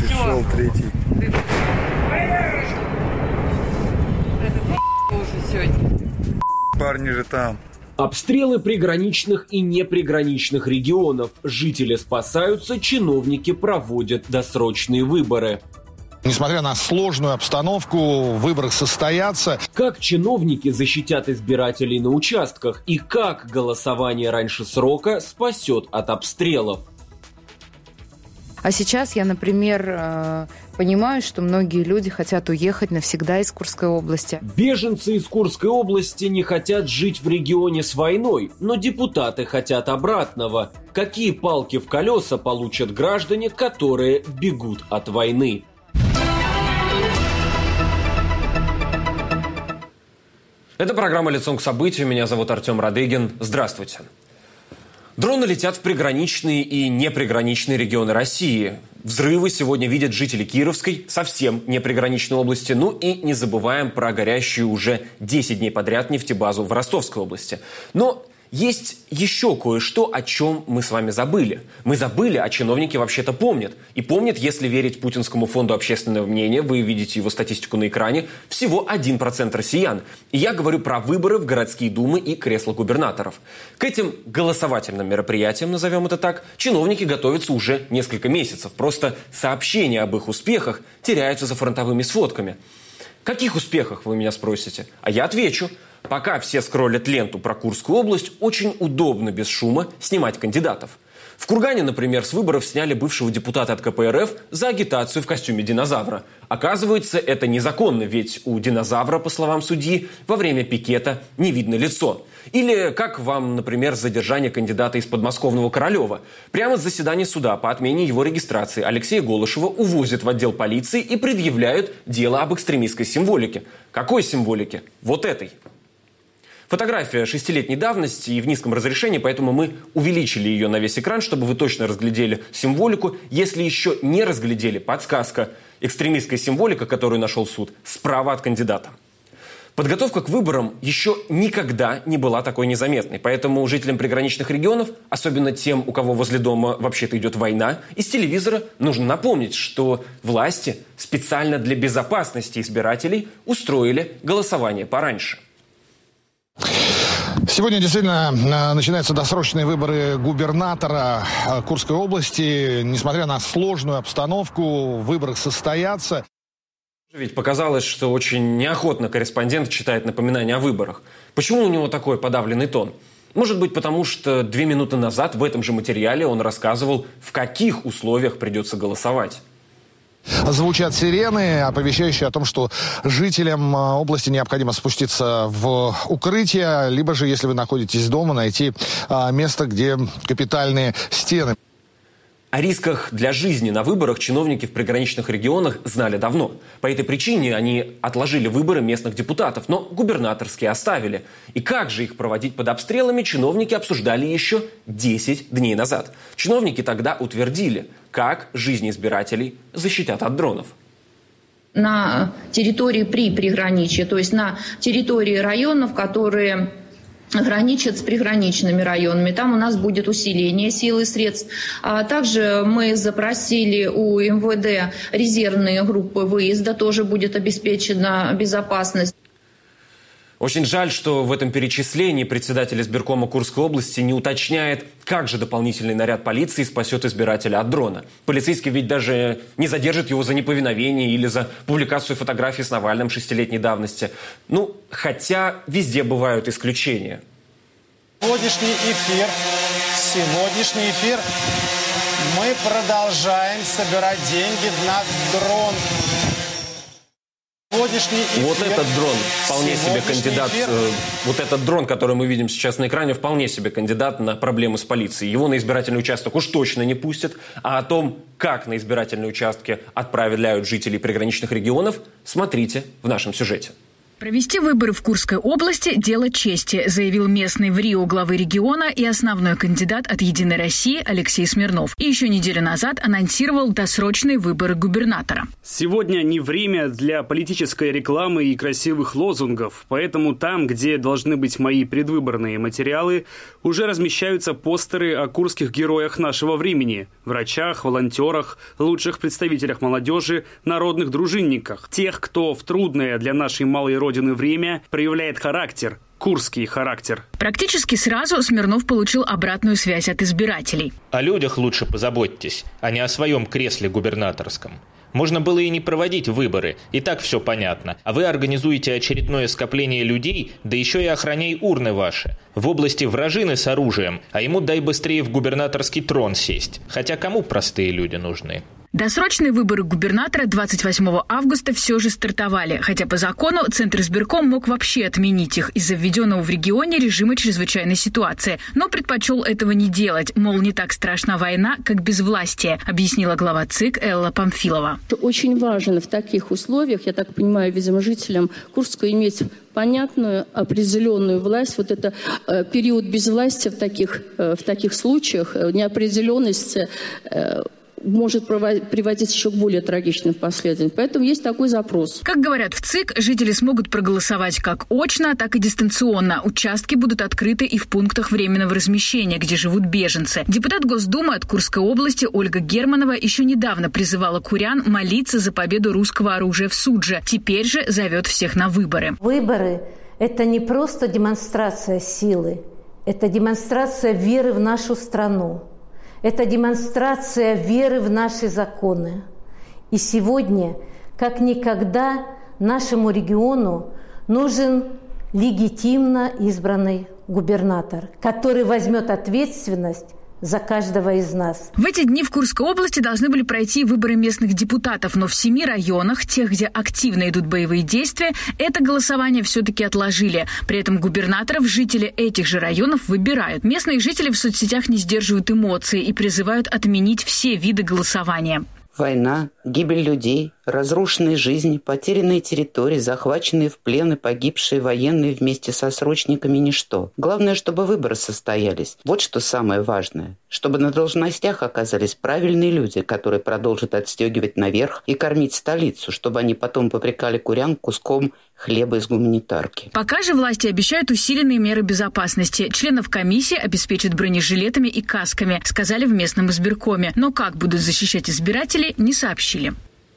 Пришел третий. Это уже сегодня. Парни же там. Обстрелы приграничных и неприграничных регионов. Жители спасаются, чиновники проводят досрочные выборы. Несмотря на сложную обстановку, выборы состоятся. Как чиновники защитят избирателей на участках и как голосование раньше срока спасет от обстрелов? А сейчас я, например, понимаю, что многие люди хотят уехать навсегда из Курской области. Беженцы из Курской области не хотят жить в регионе с войной, но депутаты хотят обратного. Какие палки в колеса получат граждане, которые бегут от войны? Это программа «Лицом к событию». Меня зовут Артем Радыгин. Здравствуйте. Дроны летят в приграничные и неприграничные регионы России. Взрывы сегодня видят жители Кировской, совсем неприграничной области. Ну и не забываем про горящую уже 10 дней подряд нефтебазу в Ростовской области. Но есть еще кое-что, о чем мы с вами забыли. Мы забыли, а чиновники вообще-то помнят. И помнят, если верить Путинскому фонду общественного мнения, вы видите его статистику на экране, всего 1% россиян. И я говорю про выборы в городские думы и кресла губернаторов. К этим голосовательным мероприятиям, назовем это так, чиновники готовятся уже несколько месяцев. Просто сообщения об их успехах теряются за фронтовыми сводками. Каких успехах, вы меня спросите? А я отвечу. Пока все скроллят ленту про Курскую область, очень удобно без шума снимать кандидатов. В Кургане, например, с выборов сняли бывшего депутата от КПРФ за агитацию в костюме динозавра. Оказывается, это незаконно, ведь у динозавра, по словам судьи, во время пикета не видно лицо. Или как вам, например, задержание кандидата из подмосковного Королева. Прямо с заседания суда по отмене его регистрации Алексея Голышева увозят в отдел полиции и предъявляют дело об экстремистской символике. Какой символике? Вот этой. Фотография 6-летней давности и в низком разрешении, поэтому мы увеличили ее на весь экран, чтобы вы точно разглядели символику. Если еще не разглядели, подсказка: экстремистская символика, которую нашел суд, справа от кандидата. Подготовка к выборам еще никогда не была такой незаметной, поэтому жителям приграничных регионов, особенно тем, у кого возле дома вообще-то идет война, из телевизора нужно напомнить, что власти специально для безопасности избирателей устроили голосование пораньше. Сегодня действительно начинаются досрочные выборы губернатора Курской области. Несмотря на сложную обстановку, выборы состоятся. Ведь показалось, что очень неохотно корреспондент читает напоминания о выборах. Почему у него такой подавленный тон? Может быть, потому что 2 минуты назад в этом же материале он рассказывал, в каких условиях придется голосовать. Звучат сирены, оповещающие о том, что жителям области необходимо спуститься в укрытие, либо же, если вы находитесь дома, найти место, где капитальные стены. О рисках для жизни на выборах чиновники в приграничных регионах знали давно. По этой причине они отложили выборы местных депутатов, но губернаторские оставили. И как же их проводить под обстрелами, чиновники обсуждали еще 10 дней назад. Чиновники тогда утвердили, как жизнь избирателей защитят от дронов. На территории при приграничье, то есть на территории районов, которые граничат с приграничными районами. Там у нас будет усиление сил и средств. Также мы запросили у МВД резервные группы выезда, тоже будет обеспечена безопасность. Очень жаль, что в этом перечислении председатель избиркома Курской области не уточняет, как же дополнительный наряд полиции спасет избирателя от дрона. Полицейский ведь даже не задержит его за неповиновение или за публикацию фотографий с Навальным 6-летней давности. Ну, хотя везде бывают исключения. Сегодняшний эфир мы продолжаем собирать деньги на дрон. Вот этот дрон вполне себе кандидат, вот этот дрон, который мы видим сейчас на экране, вполне себе кандидат на проблемы с полицией. Его на избирательный участок уж точно не пустят. А о том, как на избирательные участки отправляют жителей приграничных регионов, смотрите в нашем сюжете. Провести выборы в Курской области – дело чести, заявил местный в Рио главы региона и основной кандидат от «Единой России» Алексей Смирнов. И еще неделю назад анонсировал досрочные выборы губернатора. Сегодня не время для политической рекламы и красивых лозунгов, поэтому там, где должны быть мои предвыборные материалы, уже размещаются постеры о курских героях нашего времени – врачах, волонтерах, лучших представителях молодежи, народных дружинниках, тех, кто в трудное для нашей малой родины время проявляет характер, курский характер. Практически сразу Смирнов получил обратную связь от избирателей. О людях лучше позаботьтесь, а не о своем кресле губернаторском. Можно было и не проводить выборы, и так все понятно. А вы организуете очередное скопление людей, да еще и охраняй урны ваши. В области вражины с оружием, а ему дай быстрее в губернаторский трон сесть. Хотя кому простые люди нужны? Досрочные выборы губернатора 28 августа все же стартовали, хотя по закону Центризбирком мог вообще отменить их из-за введенного в регионе режима чрезвычайной ситуации, но предпочел этого не делать, мол, не так страшна война, как безвластие, объяснила глава ЦИК Элла Памфилова. Очень важно в таких условиях, я так понимаю, видимо, жителям Курска иметь понятную, определенную власть. Вот это период безвластия в таких случаях, неопределенность может приводить еще к более трагичным последствиям. Поэтому есть такой запрос. Как говорят в ЦИК, жители смогут проголосовать как очно, так и дистанционно. Участки будут открыты и в пунктах временного размещения, где живут беженцы. Депутат Госдумы от Курской области Ольга Германова еще недавно призывала курян молиться за победу русского оружия в Судже. Теперь же зовет всех на выборы. Выборы – это не просто демонстрация силы, это демонстрация веры в нашу страну. Это демонстрация веры в наши законы. И сегодня, как никогда, нашему региону нужен легитимно избранный губернатор, который возьмет ответственность за каждого из нас. В эти дни в Курской области должны были пройти выборы местных депутатов, но в 7 районах, тех, где активно идут боевые действия, это голосование все-таки отложили. При этом губернаторов жители этих же районов выбирают. Местные жители в соцсетях не сдерживают эмоций и призывают отменить все виды голосования. Война, гибель людей, разрушенные жизни, потерянные территории, захваченные в плен и погибшие военные вместе со срочниками – ничто. Главное, чтобы выборы состоялись. Вот что самое важное. Чтобы на должностях оказались правильные люди, которые продолжат отстегивать наверх и кормить столицу, чтобы они потом попрекали курян куском хлеба из гуманитарки. Пока же власти обещают усиленные меры безопасности. Членов комиссии обеспечат бронежилетами и касками, сказали в местном избиркоме. Но как будут защищать избирателей, не сообщили.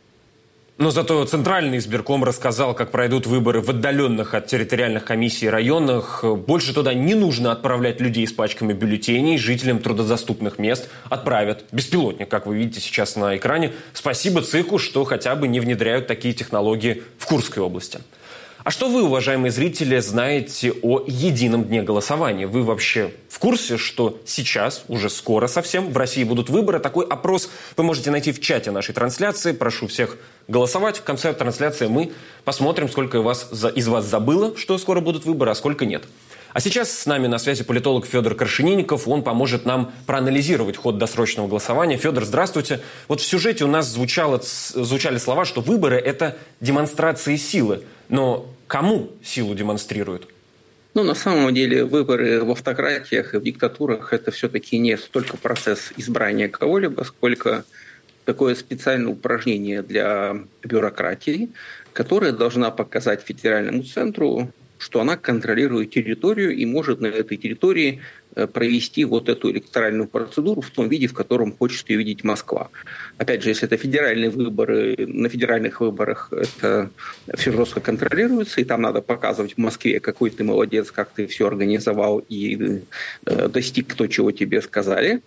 Но зато Центральный избирком рассказал, как пройдут выборы в отдаленных от территориальных комиссий районах. Больше туда не нужно отправлять людей с пачками бюллетеней. Жителям труднодоступных мест отправят беспилотник, как вы видите сейчас на экране. Спасибо ЦИКу, что хотя бы не внедряют такие технологии в Курской области. А что вы, уважаемые зрители, знаете о едином дне голосования? Вы вообще в курсе, что сейчас, уже скоро совсем, в России будут выборы? Такой опрос вы можете найти в чате нашей трансляции. Прошу всех голосовать. В конце трансляции мы посмотрим, сколько из вас забыло, что скоро будут выборы, а сколько нет. А сейчас с нами на связи политолог Федор Крашенинников. Он поможет нам проанализировать ход досрочного голосования. Федор, здравствуйте. Вот в сюжете у нас звучали слова, что выборы – это демонстрации силы. Но кому силу демонстрируют? На самом деле выборы в автократиях и в диктатурах – это все-таки не столько процесс избрания кого-либо, сколько такое специальное упражнение для бюрократии, которая должна показать федеральному центру, что она контролирует территорию и может на этой территории провести вот эту электоральную процедуру в том виде, в котором хочет ее видеть Москва. Опять же, если это федеральные выборы, на федеральных выборах это все жестко контролируется, и там надо показывать в Москве, какой ты молодец, как ты все организовал и достиг то, чего тебе сказали.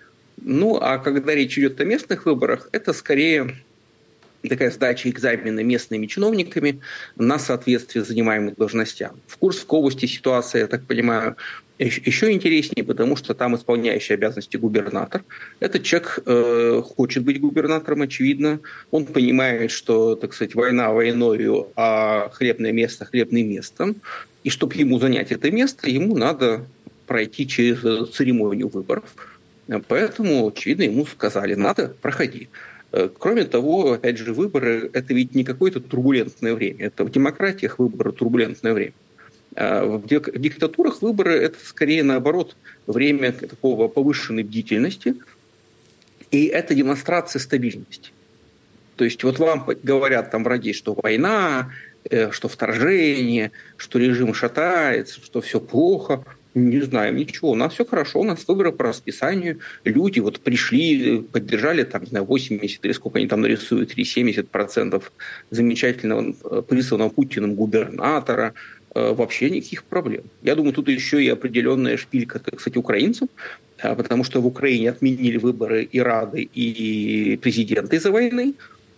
А когда речь идет о местных выборах, это скорее такая сдача экзамена местными чиновниками на соответствие занимаемым должностям. В Курской области ситуация, я так понимаю, еще интереснее, потому что там исполняющий обязанности губернатор. Этот человек хочет быть губернатором, очевидно. Он понимает, что, так сказать, война войною, а хлебное место хлебным местом. И чтобы ему занять это место, ему надо пройти через церемонию выборов. Поэтому, очевидно, ему сказали, надо, проходи. Кроме того, опять же, выборы – это ведь не какое-то турбулентное время. Это в демократиях выборы – турбулентное время. В диктатурах выборы – это скорее наоборот время такого повышенной бдительности, и это демонстрация стабильности. То есть вот вам говорят там враги, что война, что вторжение, что режим шатается, что все плохо. Не знаем ничего. У нас все хорошо, у нас выборы по расписанию. Люди вот пришли, поддержали там, не знаю, 80 или сколько они там нарисуют, или 70% замечательного присланного Путиным губернатора. Вообще никаких проблем. Я думаю, тут еще и определенная шпилька, кстати, украинцам, потому что в Украине отменили выборы и Рады, и президента из-за войны.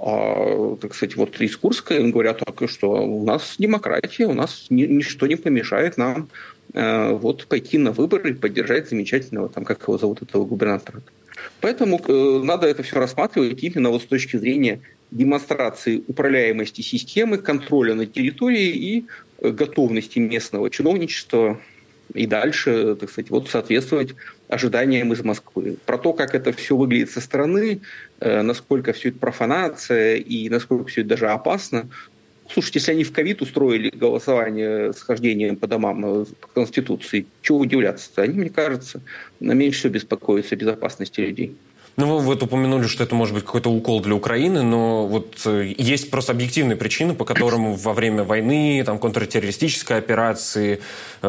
Так сказать, вот из Курска им говорят, так, что у нас демократия, у нас ничто не помешает нам вот пойти на выборы и поддержать замечательного, там, как его зовут, этого губернатора. Поэтому надо это все рассматривать именно вот с точки зрения демонстрации управляемости системы, контроля над территорией и готовности местного чиновничества и дальше, так сказать, вот соответствовать ожиданиям из Москвы. Про то, как это все выглядит со стороны, насколько все это профанация и насколько все это даже опасно. Слушайте, если они в ковид устроили голосование с хождением по домам по Конституции, чего удивляться-то? Они, мне кажется, меньше всего беспокоятся о безопасности людей. Ну, вы вот упомянули, что это может быть какой-то укол для Украины, но вот есть просто объективные причины, по которым во время войны, там, контртеррористической операции,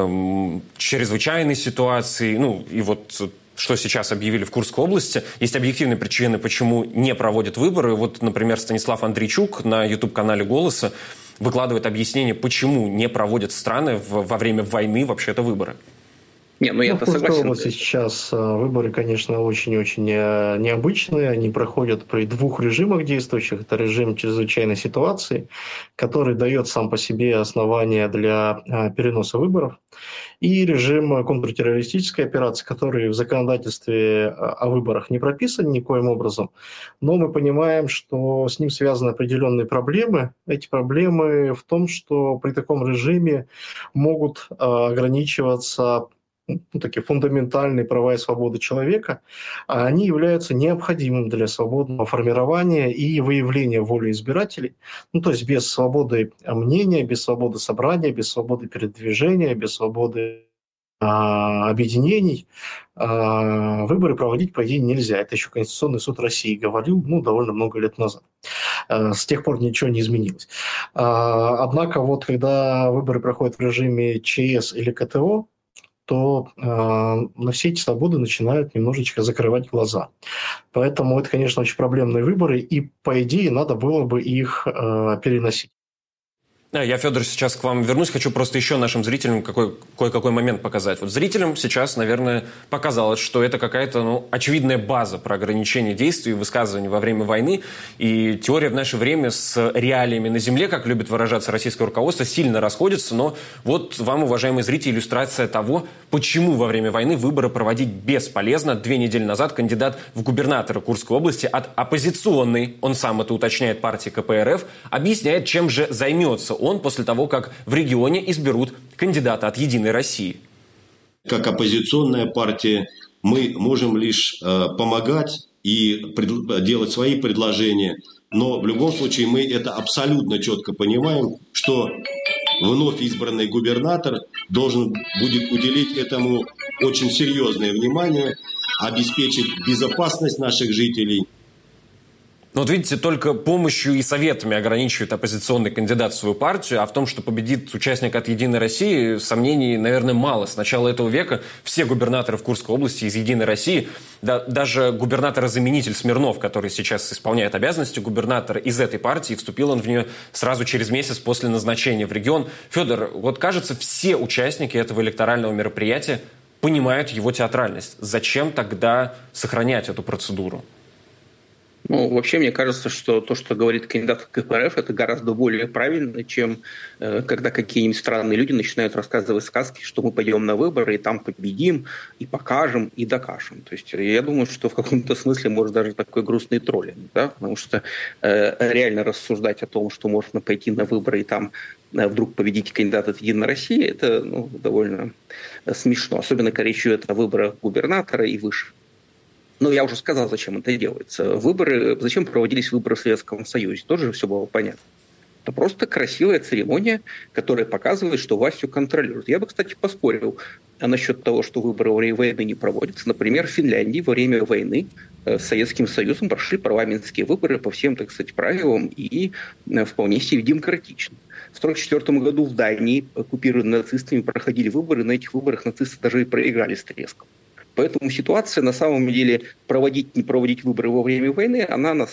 чрезвычайной ситуации, ну, и вот что сейчас объявили в Курской области, есть объективные причины, почему не проводят выборы. Вот, например, Станислав Андрейчук на YouTube-канале «Голоса» выкладывает объяснение, почему не проводят страны во время войны вообще-то выборы. Не, ну я-то согласен. В Курской области сейчас выборы, конечно, очень-очень необычные. Они проходят при двух режимах действующих. Это режим чрезвычайной ситуации, который дает сам по себе основания для переноса выборов, и режим контртеррористической операции, который в законодательстве о выборах не прописан никоим образом. Но мы понимаем, что с ним связаны определенные проблемы. Эти проблемы в том, что при таком режиме могут ограничиваться такие фундаментальные права и свободы человека, а они являются необходимым для свободного формирования и выявления воли избирателей. Ну, то есть без свободы мнения, без свободы собрания, без свободы передвижения, без свободы объединений выборы проводить, по идее, нельзя. Это еще Конституционный суд России говорил, довольно много лет назад. С тех пор ничего не изменилось. Однако вот когда выборы проходят в режиме ЧС или КТО, то на все эти свободы начинают немножечко закрывать глаза. Поэтому это, конечно, очень проблемные выборы, и, по идее, надо было бы их переносить. Я, Федор, сейчас к вам вернусь. Хочу просто еще нашим зрителям кое-какой момент показать. Вот зрителям сейчас, наверное, показалось, что это какая-то очевидная база про ограничение действий и высказываний во время войны. И теория в наше время с реалиями на земле, как любит выражаться российское руководство, сильно расходится. Но вот вам, уважаемые зрители, иллюстрация того, почему во время войны выборы проводить бесполезно. 2 недели назад кандидат в губернаторы Курской области от оппозиционной, он сам это уточняет, партии КПРФ, объясняет, чем же займется он после того, как в регионе изберут кандидата от «Единой России». Как оппозиционная партия мы можем лишь помогать и делать свои предложения, но в любом случае мы это абсолютно четко понимаем, что вновь избранный губернатор должен будет уделить этому очень серьезное внимание, обеспечить безопасность наших жителей. Вот видите, только помощью и советами ограничивает оппозиционный кандидат свою партию, а в том, что победит участник от «Единой России», сомнений, наверное, мало. С начала этого века все губернаторы в Курской области из «Единой России», даже губернатор-заменитель Смирнов, который сейчас исполняет обязанности губернатора из этой партии, вступил он в нее сразу через месяц после назначения в регион. Федор, вот кажется, все участники этого электорального мероприятия понимают его театральность. Зачем тогда сохранять эту процедуру? Вообще, мне кажется, что то, что говорит кандидат в КПРФ, это гораздо более правильно, чем когда какие-нибудь странные люди начинают рассказывать сказки, что мы пойдем на выборы, и там победим, и покажем, и докажем. То есть я думаю, что в каком-то смысле, может, даже такой грустный троллинг, да? Потому что реально рассуждать о том, что можно пойти на выборы и там вдруг победить кандидата от «Единой России», это довольно смешно. Особенно, когда речь идет о выборах губернатора и выше. Но я уже сказал, зачем это делается. Зачем проводились выборы в Советском Союзе? Тоже все было понятно. Это просто красивая церемония, которая показывает, что власть все контролирует. Я бы, кстати, поспорил насчет того, что выборы во время войны не проводятся. Например, в Финляндии во время войны с Советским Союзом прошли парламентские выборы по всем, так сказать, правилам и вполне себе демократично. В 1944 году в Дании, оккупированной нацистами, проходили выборы. На этих выборах нацисты даже и проиграли с треском. Поэтому ситуация, на самом деле, проводить, не проводить выборы во время войны,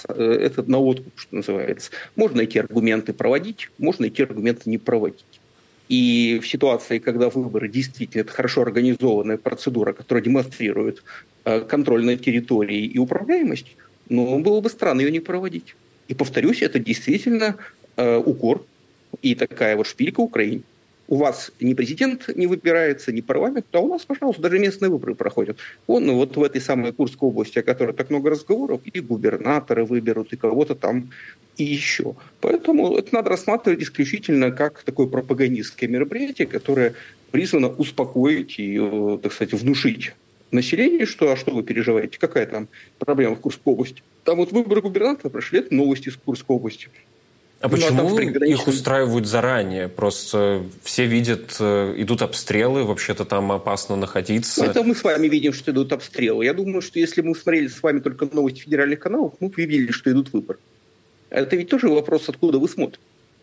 это на откуп, что называется. Можно эти аргументы проводить, можно эти аргументы не проводить. И в ситуации, когда выборы действительно это хорошо организованная процедура, которая демонстрирует контроль над территорией и управляемость, было бы странно ее не проводить. И, повторюсь, это действительно укор и такая вот шпилька Украине. У вас ни президент не выбирается, ни парламент, а у нас, пожалуйста, даже местные выборы проходят. Вот в этой самой Курской области, о которой так много разговоров, и губернаторы выберут, и кого-то там, и еще. Поэтому это надо рассматривать исключительно как такое пропагандистское мероприятие, которое призвано успокоить и, так сказать, внушить населению, что вы переживаете, какая там проблема в Курской области. Там вот выборы губернатора прошли, это новости из Курской области. А почему их устраивают заранее? Просто все видят, идут обстрелы, вообще-то там опасно находиться. Это мы с вами видим, что идут обстрелы. Я думаю, что если мы смотрели с вами только новости федеральных каналов, мы бы видели, что идут выборы. Это ведь тоже вопрос, откуда вы смотрите.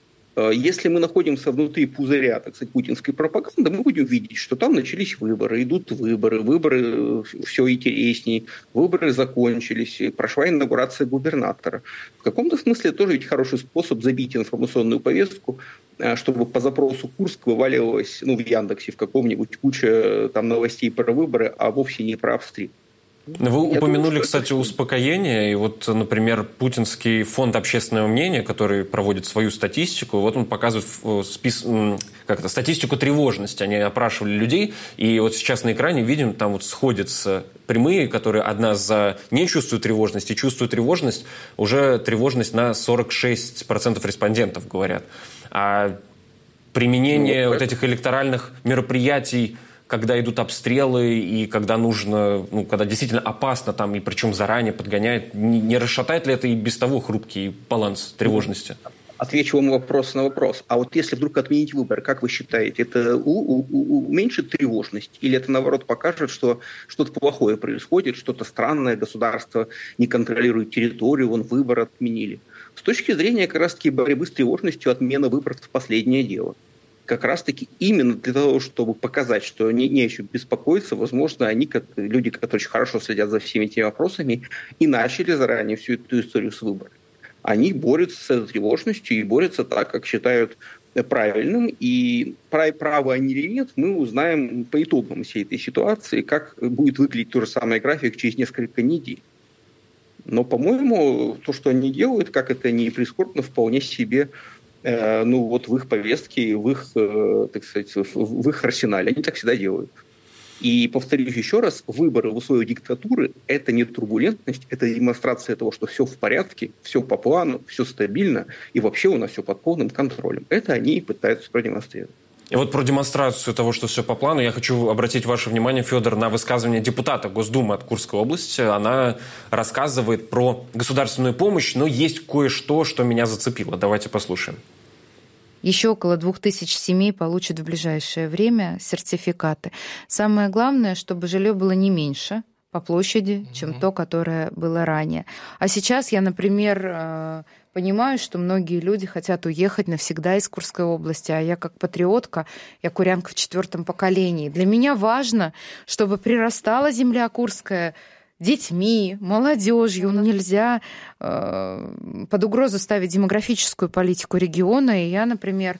Если мы находимся внутри пузыря, так сказать, путинской пропаганды, мы будем видеть, что там начались выборы, идут выборы все интересней, выборы закончились, прошла инаугурация губернатора. В каком-то смысле тоже ведь хороший способ забить информационную повестку, чтобы по запросу Курск вываливалось, в Яндексе в каком-нибудь куча там новостей про выборы, а вовсе не про обстрел. Вы упомянули, кстати, успокоение. И вот, например, Путинский фонд общественного мнения, который проводит свою статистику, вот он показывает статистику тревожности. Они опрашивали людей, и вот сейчас на экране видим, там вот сходятся прямые, которые одна за не чувствует тревожность и чувствует тревожность, уже тревожность на 46% респондентов говорят. А применение вот этих электоральных мероприятий, когда идут обстрелы и когда нужно, когда действительно опасно там, и причем заранее подгоняет, не расшатает ли это и без того хрупкий баланс тревожности? Отвечу вам вопрос на вопрос. А вот если вдруг отменить выборы, как вы считаете, это уменьшит тревожность? Или это, наоборот, покажет, что что-то плохое происходит, что-то странное, государство не контролирует территорию, выборы отменили? С точки зрения как раз-таки борьбы с тревожностью, отмена выборов – последнее дело. Как раз-таки именно для того, чтобы показать, что не о чем беспокоиться, возможно, они, как люди, которые очень хорошо следят за всеми этими вопросами, и начали заранее всю эту историю с выборами. Они борются с этой тревожностью и борются так, как считают правильным. И правы они или нет, мы узнаем по итогам всей этой ситуации, как будет выглядеть тот же самый график через несколько недель. Но, по-моему, то, что они делают, как это не прискорбно, вполне себе в их повестке, в их, так сказать, в их арсенале. Они так всегда делают. И повторюсь еще раз, выборы в условиях диктатуры – это не турбулентность, это демонстрация того, что все в порядке, все по плану, все стабильно, и вообще у нас все под полным контролем. Это они и пытаются продемонстрировать. И вот про демонстрацию того, что все по плану, я хочу обратить ваше внимание, Федор, на высказывание депутата Госдумы от Курской области. Она рассказывает про государственную помощь, но есть кое-что, что меня зацепило. Давайте послушаем. Еще около 2000 семей получат в ближайшее время сертификаты. Самое главное, чтобы жилье было не меньше по площади, чем то, которое было ранее. А сейчас я, например, понимаю, что многие люди хотят уехать навсегда из Курской области, а я как патриотка, я курянка в 4-м поколении. Для меня важно, чтобы прирастала земля курская детьми, молодежью. Нельзя под угрозу ставить демографическую политику региона. И я, например,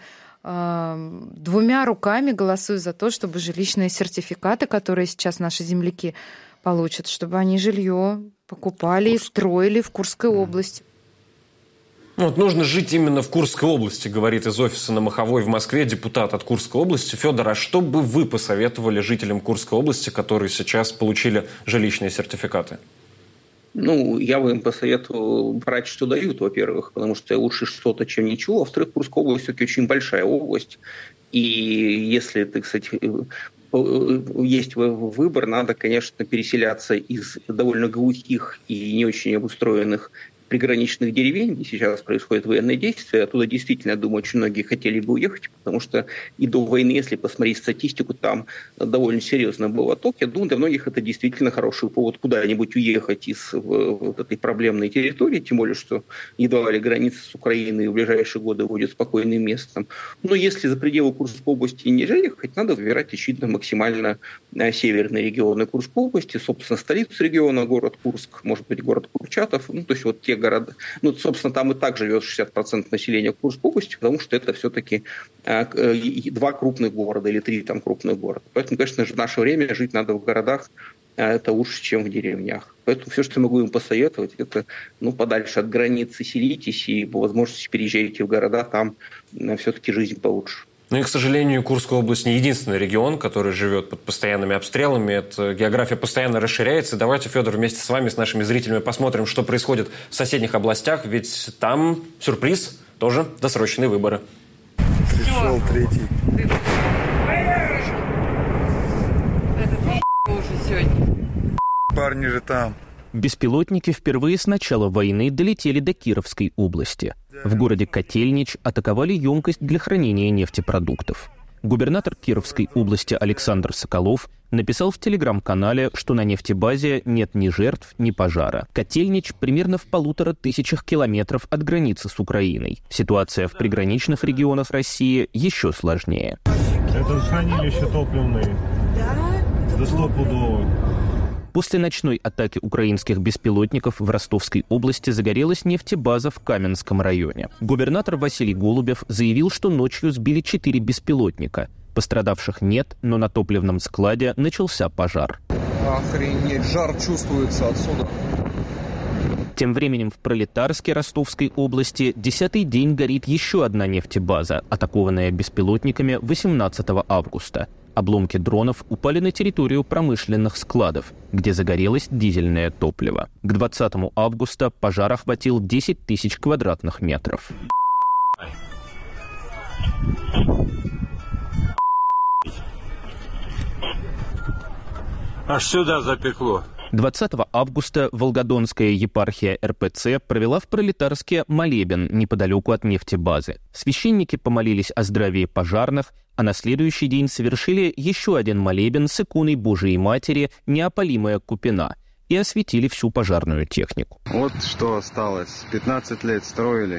2 руками голосую за то, чтобы жилищные сертификаты, которые сейчас наши земляки получат, чтобы они жилье покупали и строили в Курской области. Вот нужно жить именно в Курской области, говорит из офиса на Маховой в Москве депутат от Курской области. Федор, а что бы вы посоветовали жителям Курской области, которые сейчас получили жилищные сертификаты? Я бы им посоветовал брать, что дают, во-первых, потому что лучше что-то, чем ничего. Во-вторых, Курская область все-таки очень большая область. И если, так сказать, есть выбор, надо, конечно, переселяться из довольно глухих и не очень обустроенных приграничных деревень, где сейчас происходят военные действия. Оттуда действительно, я думаю, очень многие хотели бы уехать, потому что и до войны, если посмотреть статистику, там довольно серьезно был отток. Я думаю, для многих это действительно хороший повод куда-нибудь уехать из вот этой проблемной территории, тем более, что едва ли граница с Украиной в ближайшие годы будет спокойным местом. Но если за пределы Курской области не ехать, надо выбирать, очевидно, максимально северные регионы Курской области, собственно, столицу региона, город Курск, может быть, город Курчатов, то есть вот те города. Собственно, там и так живет 60% населения Курской области, потому что это все-таки 2 крупных города или 3 там крупных города. Поэтому, конечно же, в наше время жить надо в городах, это лучше, чем в деревнях. Поэтому все, что я могу им посоветовать, это подальше от границы селитесь и по возможности переезжайте в города, там все-таки жизнь получше. Ну и, к сожалению, Курская область не единственный регион, который живет под постоянными обстрелами. Эта география постоянно расширяется. Давайте, Федор, вместе с вами, с нашими зрителями посмотрим, что происходит в соседних областях. Ведь там сюрприз, тоже досрочные выборы. Пришел третий. Уже сегодня. Парни же там. Беспилотники впервые с начала войны долетели до Кировской области. В городе Котельнич атаковали емкость для хранения нефтепродуктов. Губернатор Кировской области Александр Соколов написал в телеграм-канале, что на нефтебазе нет ни жертв, ни пожара. Котельнич примерно в 1500 километров от границы с Украиной. Ситуация в приграничных регионах России еще сложнее. Это хранилище топливное. Да стопудово. После ночной атаки украинских беспилотников в Ростовской области загорелась нефтебаза в Каменском районе. Губернатор Василий Голубев заявил, что ночью сбили 4 беспилотника. Пострадавших нет, но на топливном складе начался пожар. Охренеть, жар чувствуется отсюда. Тем временем в Пролетарске Ростовской области 10-й день горит еще одна нефтебаза, атакованная беспилотниками 18 августа. Обломки дронов упали на территорию промышленных складов, где загорелось дизельное топливо. К 20 августа пожар охватил 10 тысяч квадратных метров. Аж сюда запекло. 20 августа Волгодонская епархия РПЦ провела в Пролетарске молебен неподалеку от нефтебазы. Священники помолились о здравии пожарных, а на следующий день совершили еще один молебен с иконой Божией Матери «Неопалимая Купина» и осветили всю пожарную технику. Вот что осталось. 15 лет строили.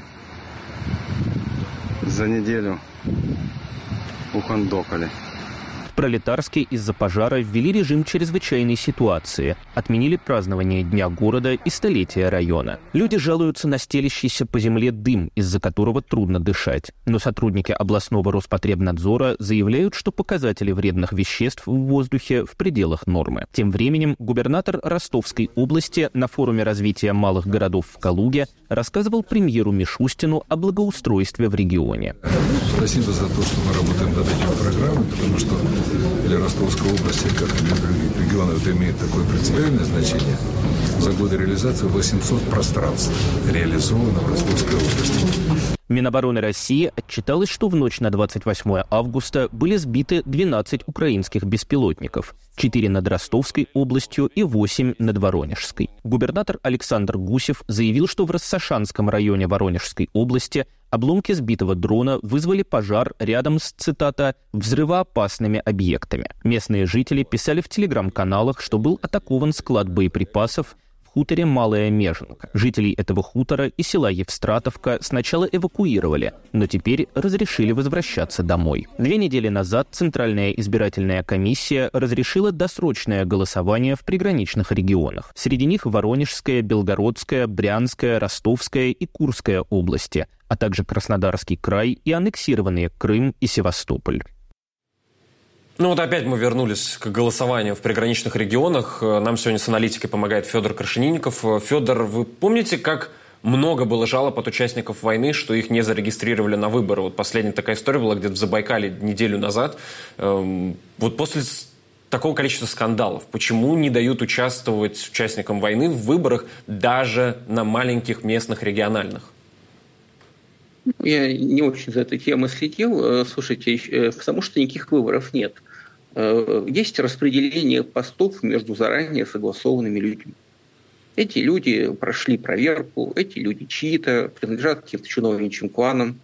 За неделю ухандокали. В Пролетарске из-за пожара ввели режим чрезвычайной ситуации, отменили празднование Дня города и столетия района. Люди жалуются на стелящийся по земле дым, из-за которого трудно дышать. Но сотрудники областного Роспотребнадзора заявляют, что показатели вредных веществ в воздухе в пределах нормы. Тем временем губернатор Ростовской области на форуме развития малых городов в Калуге рассказывал премьеру Мишустину о благоустройстве в регионе. Спасибо за то, что мы работаем над этими программами, потому что для Ростовской области, как и для других регионов, это имеет такое принципиальное значение. За годы реализации 800 пространств реализовано в Ростовской области. Минобороны России отчиталось, что в ночь на 28 августа были сбиты 12 украинских беспилотников, 4 над Ростовской областью и 8 над Воронежской. Губернатор Александр Гусев заявил, что в Рассашанском районе Воронежской области обломки сбитого дрона вызвали пожар рядом с, цитата, «взрывоопасными объектами». Местные жители писали в телеграм-каналах, что был атакован склад боеприпасов в хуторе Малая Меженка. Жителей этого хутора и села Евстратовка сначала эвакуировали, но теперь разрешили возвращаться домой. 2 недели назад Центральная избирательная комиссия разрешила досрочное голосование в приграничных регионах. Среди них Воронежская, Белгородская, Брянская, Ростовская и Курская области, а также Краснодарский край и аннексированные Крым и Севастополь. Ну вот опять мы вернулись к голосованию в приграничных регионах. Нам сегодня с аналитикой помогает Федор Крашенинников. Федор, вы помните, как много было жалоб от участников войны, что их не зарегистрировали на выборы? Вот последняя такая история была где-то в Забайкале неделю назад. Вот после такого количества скандалов, почему не дают участвовать участникам войны в выборах даже на маленьких местных региональных? Я не очень за этой темой следил. Слушайте, потому что никаких выборов нет. есть распределение постов между заранее согласованными людьми. Эти люди прошли проверку, эти люди чьи-то, принадлежат каким-то чиновничьим кланам,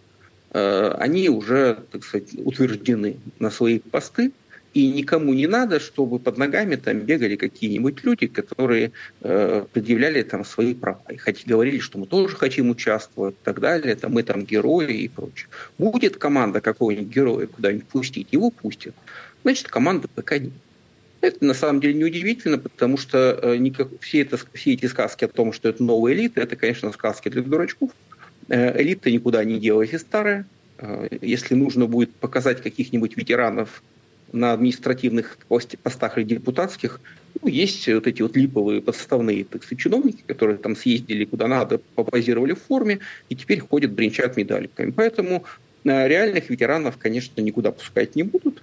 они уже, так сказать, утверждены на свои посты, и никому не надо, чтобы под ногами там бегали какие-нибудь люди, которые предъявляли там свои права. И говорили, что мы тоже хотим участвовать и так далее, мы там герои и прочее. Будет команда какого-нибудь героя куда-нибудь пустить, его пустят. Значит, команда ПК нет. Это на самом деле неудивительно, потому что все эти сказки о том, что это новая элита, это, конечно, сказки для дурачков. Элита никуда не делась и старая. Если нужно будет показать каких-нибудь ветеранов на административных постах или депутатских, есть вот эти вот липовые подставные, так сказать, чиновники, которые там съездили куда надо, попозировали в форме и теперь ходят, бренчат медальками. Поэтому реальных ветеранов, конечно, никуда пускать не будут.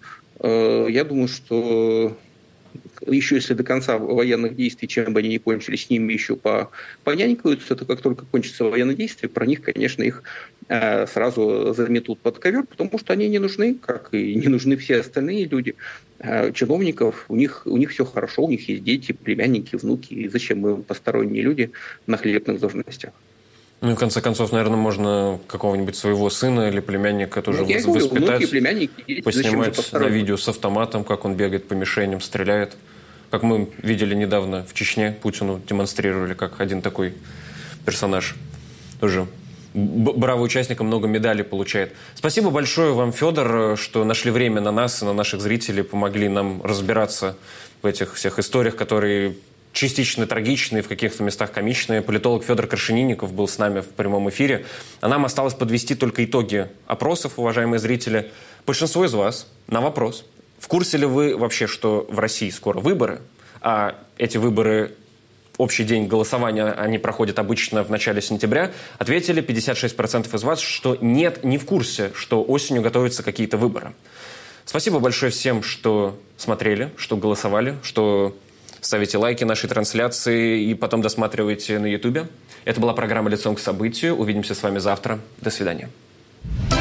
Я думаю, что еще если до конца военных действий, чем бы они ни кончились, с ними еще понянькаются, то как только кончатся военные действия, про них, конечно, их сразу заметут под ковер, потому что они не нужны, как и не нужны все остальные люди. Чиновников, у них все хорошо, у них есть дети, племянники, внуки, и зачем им посторонние люди на хлебных должностях? Ну, в конце концов, наверное, можно какого-нибудь своего сына или племянника тоже воспитать, внуки, племянники, дети, поснимать на видео с автоматом, как он бегает по мишеням, стреляет. Как мы видели недавно в Чечне, Путину демонстрировали, как один такой персонаж тоже бравый участник, много медалей получает. Спасибо большое вам, Федор, что нашли время на нас и на наших зрителей, помогли нам разбираться в этих всех историях, которые частично трагичные, в каких-то местах комичные. Политолог Федор Крашенинников был с нами в прямом эфире. А нам осталось подвести только итоги опросов, уважаемые зрители. Большинство из вас на вопрос: в курсе ли вы вообще, что в России скоро выборы, а эти выборы, общий день голосования, они проходят обычно в начале сентября, ответили 56% из вас, что нет, не в курсе, что осенью готовятся какие-то выборы. Спасибо большое всем, что смотрели, что голосовали, что ставите лайки нашей трансляции и потом досматриваете на Ютубе. Это была программа «Лицом к событию». Увидимся с вами завтра. До свидания.